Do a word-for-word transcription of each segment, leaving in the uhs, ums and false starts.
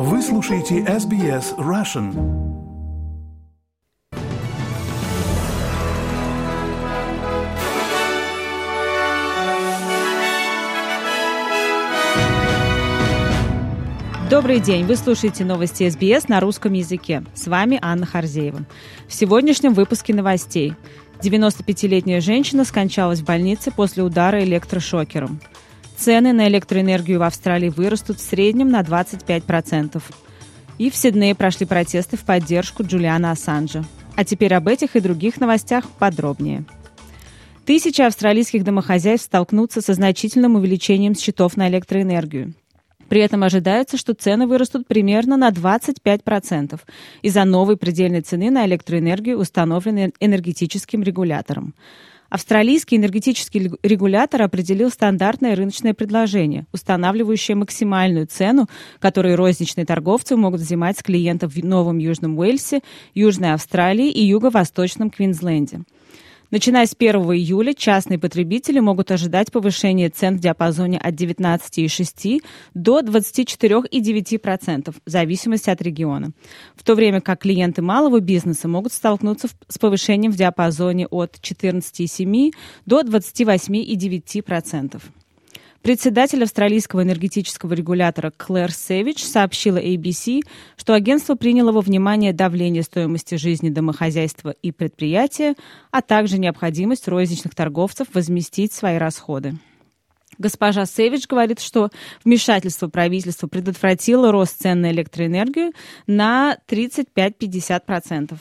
Вы слушаете эс би эс Russian. Добрый день! Вы слушаете новости эс би эс на русском языке. С вами Анна Харзеева. В сегодняшнем выпуске новостей. девяностопятилетняя женщина скончалась в больнице после удара электрошокером. Цены на электроэнергию в Австралии вырастут в среднем на двадцать пять процентов. И в Сиднее прошли протесты в поддержку Джулиана Ассанжа. А теперь об этих и других новостях подробнее. Тысячи австралийских домохозяйств столкнутся со значительным увеличением счетов на электроэнергию. При этом ожидается, что цены вырастут примерно на двадцать пять процентов из-за новой предельной цены на электроэнергию, установленной энергетическим регулятором. Австралийский энергетический регулятор определил стандартное рыночное предложение, устанавливающее максимальную цену, которую розничные торговцы могут взимать с клиентов в Новом Южном Уэльсе, Южной Австралии и Юго-Восточном Квинсленде. Начиная с первого июля частные потребители могут ожидать повышения цен в диапазоне от девятнадцати целых шести десятых до двадцати четырёх целых девяти десятых процента в зависимости от региона, в то время как клиенты малого бизнеса могут столкнуться с повышением в диапазоне от четырнадцати целых семи десятых до двадцати восьми целых девяти десятых процента. Председатель австралийского энергетического регулятора Клэр Сэвидж сообщила эй би си, что агентство приняло во внимание давление стоимости жизни домохозяйства и предприятия, а также необходимость розничных торговцев возместить свои расходы. Госпожа Сэвидж говорит, что вмешательство правительства предотвратило рост цен на электроэнергию на тридцать пять - пятьдесят процентов.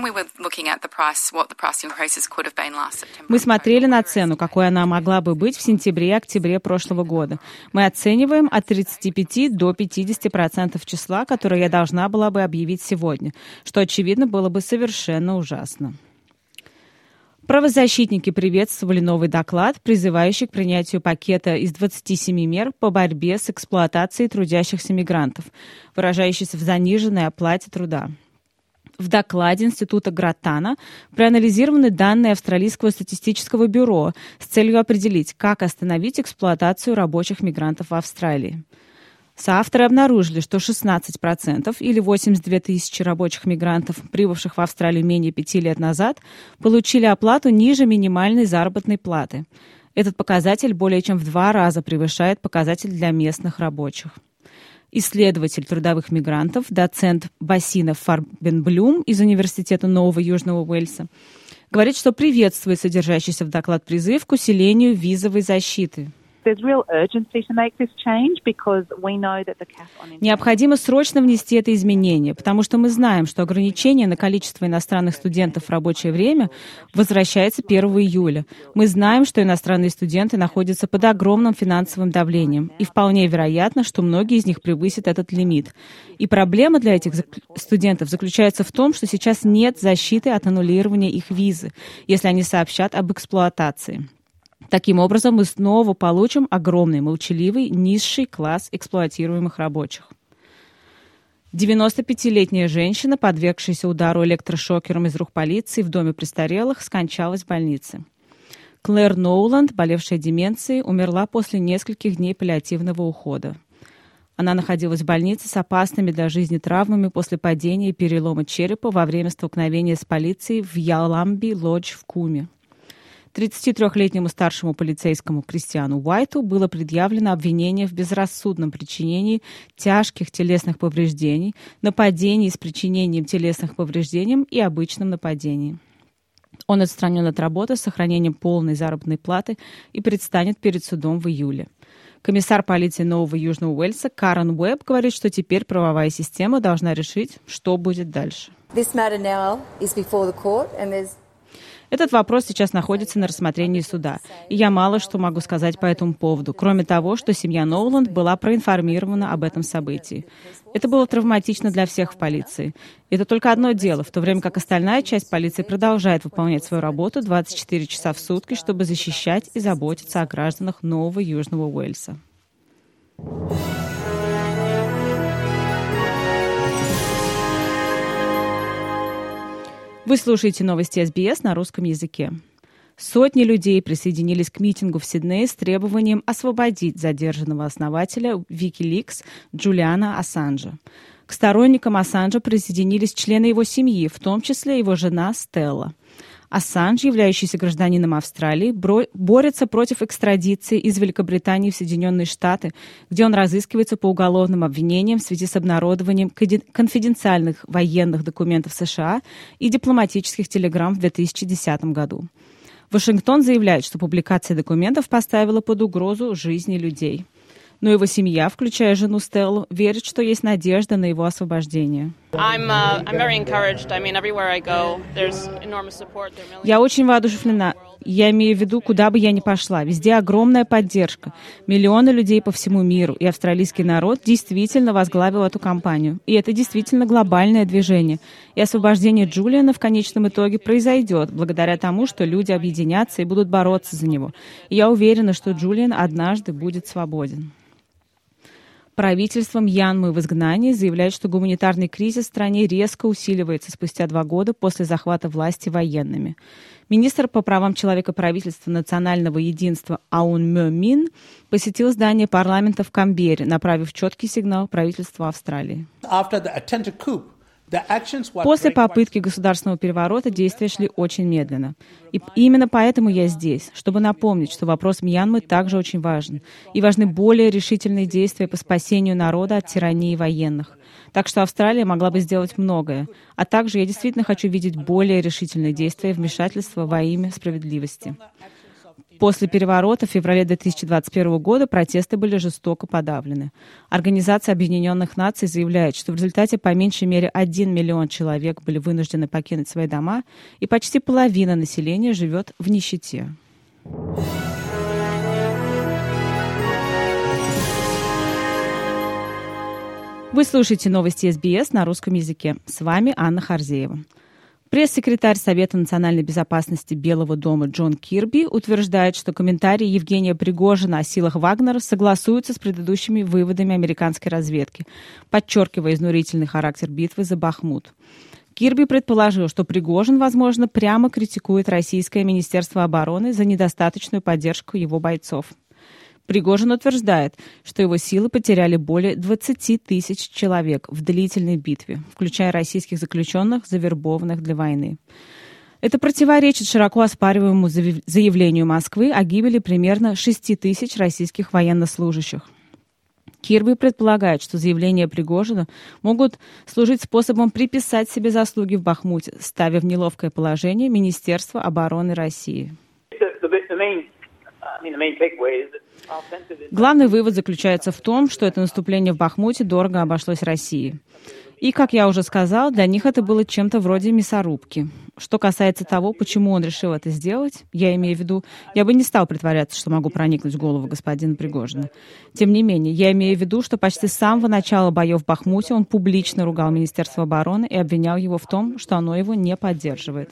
Мы смотрели на цену, какой она могла бы быть в сентябре-октябре прошлого года. Мы оцениваем от тридцати пяти до пятидесяти процентов числа, которое я должна была бы объявить сегодня, что, очевидно, было бы совершенно ужасно. Правозащитники приветствовали новый доклад, призывающий к принятию пакета из двадцати семи мер по борьбе с эксплуатацией трудящихся мигрантов, выражающийся в заниженной оплате труда. В докладе Института Граттана проанализированы данные Австралийского статистического бюро с целью определить, как остановить эксплуатацию рабочих мигрантов в Австралии. Соавторы обнаружили, что шестнадцать процентов или восемьдесят две тысячи рабочих мигрантов, прибывших в Австралию менее пяти лет назад, получили оплату ниже минимальной заработной платы. Этот показатель более чем в два раза превышает показатель для местных рабочих. Исследователь трудовых мигрантов, доцент Басина Фарбенблюм из Университета Нового Южного Уэльса, говорит, что приветствует содержащийся в доклад призыв к усилению визовой защиты. Необходимо срочно внести это изменение, потому что мы знаем, что ограничение на количество иностранных студентов в рабочее время возвращается первого июля. Мы знаем, что иностранные студенты находятся под огромным финансовым давлением, и вполне вероятно, что многие из них превысят этот лимит. И проблема для этих студентов заключается в том, что сейчас нет защиты от аннулирования их визы, если они сообщат об эксплуатации. Таким образом, мы снова получим огромный, молчаливый, низший класс эксплуатируемых рабочих. девяностопятилетняя женщина, подвергшаяся удару электрошокером из рук полиции в доме престарелых, скончалась в больнице. Клэр Ноуланд, болевшая деменцией, умерла после нескольких дней паллиативного ухода. Она находилась в больнице с опасными для жизни травмами после падения и перелома черепа во время столкновения с полицией в Яламби-Лодж в Куме. тридцатитрёхлетнему старшему полицейскому Кристиану Уайту было предъявлено обвинение в безрассудном причинении тяжких телесных повреждений, нападении с причинением телесных повреждений и обычном нападении. Он отстранен от работы с сохранением полной заработной платы и предстанет перед судом в июле. Комиссар полиции Нового Южного Уэльса Карен Уэбб говорит, что теперь правовая система должна решить, что будет дальше. Этот вопрос сейчас находится на рассмотрении суда, и я мало что могу сказать по этому поводу, кроме того, что семья Ноуланд была проинформирована об этом событии. Это было травматично для всех в полиции. Это только одно дело, в то время как остальная часть полиции продолжает выполнять свою работу двадцать четыре часа в сутки, чтобы защищать и заботиться о гражданах Нового Южного Уэльса. Вы слушаете новости эс би эс на русском языке. Сотни людей присоединились к митингу в Сиднее с требованием освободить задержанного основателя Wikileaks Джулиана Ассанжа. К сторонникам Ассанжа присоединились члены его семьи, в том числе его жена Стелла. Ассанж, являющийся гражданином Австралии, борется против экстрадиции из Великобритании в Соединенные Штаты, где он разыскивается по уголовным обвинениям в связи с обнародованием конфиденциальных военных документов США и дипломатических телеграмм в две тысячи десятом году. Вашингтон заявляет, что публикация документов поставила под угрозу жизни людей. Но его семья, включая жену Стеллу, верит, что есть надежда на его освобождение. Я очень воодушевлена. Я имею в виду, куда бы я ни пошла. Везде огромная поддержка. Миллионы людей по всему миру. И австралийский народ действительно возглавил эту кампанию. И это действительно глобальное движение. И освобождение Джулиана в конечном итоге произойдет, благодаря тому, что люди объединятся и будут бороться за него. И я уверена, что Джулиан однажды будет свободен. Правительство Мьянмы в изгнании заявляет, что гуманитарный кризис в стране резко усиливается спустя два года после захвата власти военными. Министр по правам человека правительства национального единства Аун Мё Мин посетил здание парламента в Канберре, направив четкий сигнал правительству Австралии. После попытки государственного переворота действия шли очень медленно. И именно поэтому я здесь, чтобы напомнить, что вопрос Мьянмы также очень важен. И важны более решительные действия по спасению народа от тирании военных. Так что Австралия могла бы сделать многое. А также я действительно хочу видеть более решительные действия и вмешательства во имя справедливости. После переворота в феврале две тысячи двадцать первого года протесты были жестоко подавлены. Организация Объединенных Наций заявляет, что в результате по меньшей мере один миллион человек были вынуждены покинуть свои дома, и почти половина населения живет в нищете. Вы слушаете новости эс би эс на русском языке. С вами Анна Харзеева. Пресс-секретарь Совета национальной безопасности Белого дома Джон Кирби утверждает, что комментарии Евгения Пригожина о силах Вагнера согласуются с предыдущими выводами американской разведки, подчеркивая изнурительный характер битвы за Бахмут. Кирби предположил, что Пригожин, возможно, прямо критикует российское Министерство обороны за недостаточную поддержку его бойцов. Пригожин утверждает, что его силы потеряли более двадцати тысяч человек в длительной битве, включая российских заключенных, завербованных для войны. Это противоречит широко оспариваемому заявлению Москвы о гибели примерно шести тысяч российских военнослужащих. Кирби предполагает, что заявления Пригожина могут служить способом приписать себе заслуги в Бахмуте, ставя в неловкое положение Министерство обороны России. Главный вывод заключается в том, что это наступление в Бахмуте дорого обошлось России. И, как я уже сказал, для них это было чем-то вроде мясорубки. Что касается того, почему он решил это сделать, я имею в виду, я бы не стал притворяться, что могу проникнуть в голову господина Пригожина. Тем не менее, я имею в виду, что почти с самого начала боев в Бахмуте он публично ругал Министерство обороны и обвинял его в том, что оно его не поддерживает.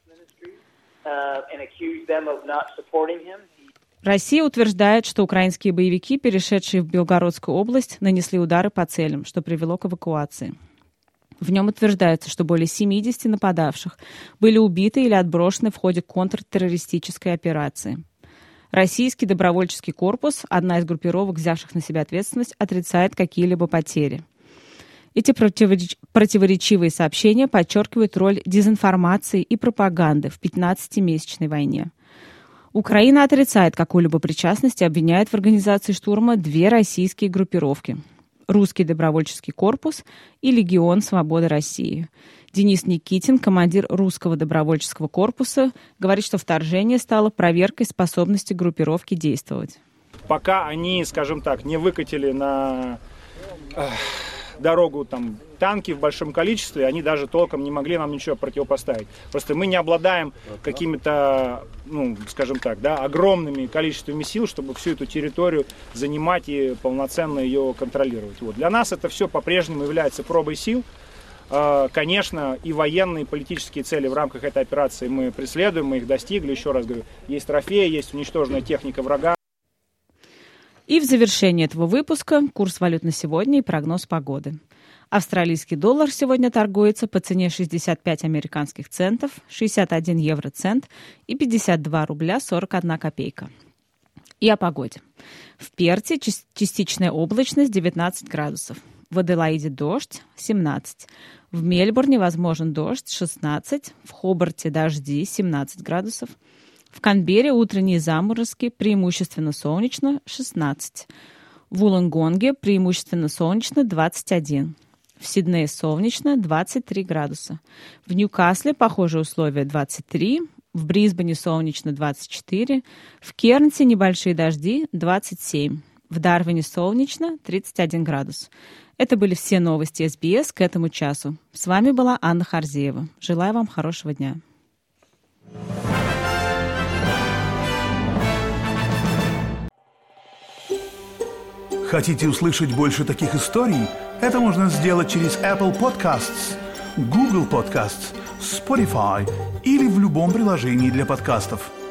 Россия утверждает, что украинские боевики, перешедшие в Белгородскую область, нанесли удары по целям, что привело к эвакуации. В нем утверждается, что более семидесяти нападавших были убиты или отброшены в ходе контртеррористической операции. Российский добровольческий корпус, одна из группировок, взявших на себя ответственность, отрицает какие-либо потери. Эти противореч... противоречивые сообщения подчеркивают роль дезинформации и пропаганды в пятнадцатимесячной войне. Украина отрицает какую-либо причастность и обвиняет в организации штурма две российские группировки – Русский добровольческий корпус и Легион Свободы России. Денис Никитин, командир Русского добровольческого корпуса, говорит, что вторжение стало проверкой способности группировки действовать. Пока они, скажем так, не выкатили на э, дорогу там, танки в большом количестве, они даже толком не могли нам ничего противопоставить. Просто мы не обладаем какими-то, ну, скажем так, да, огромными количествами сил, чтобы всю эту территорию занимать и полноценно ее контролировать. Вот. Для нас это все по-прежнему является пробой сил. Конечно, и военные, и политические цели в рамках этой операции мы преследуем, мы их достигли. Еще раз говорю, есть трофеи, есть уничтоженная техника врага. И в завершении этого выпуска курс валют на сегодня и прогноз погоды. Австралийский доллар сегодня торгуется по цене шестьдесят пять американских центов, шестьдесят один евроцент и пятьдесят два рубля сорок одна копейка. И о погоде. В Перте частичная облачность девятнадцать градусов. В Аделаиде дождь семнадцать. В Мельбурне возможен дождь шестнадцать. В Хобарте дожди семнадцать градусов. В Канберре утренние заморозки, преимущественно солнечно шестнадцать. В Вуллонгонге преимущественно солнечно двадцать один. В Сиднее солнечно двадцать три градуса. В Ньюкасле похожие условия двадцать три. В Брисбене солнечно двадцать четыре. В Кернсе небольшие дожди двадцать семь. В Дарвине солнечно тридцать один градус. Это были все новости эс би эс к этому часу. С вами была Анна Харзеева. Желаю вам хорошего дня. Хотите услышать больше таких историй? Это можно сделать через Apple Podcasts, Google Podcasts, Spotify или в любом приложении для подкастов.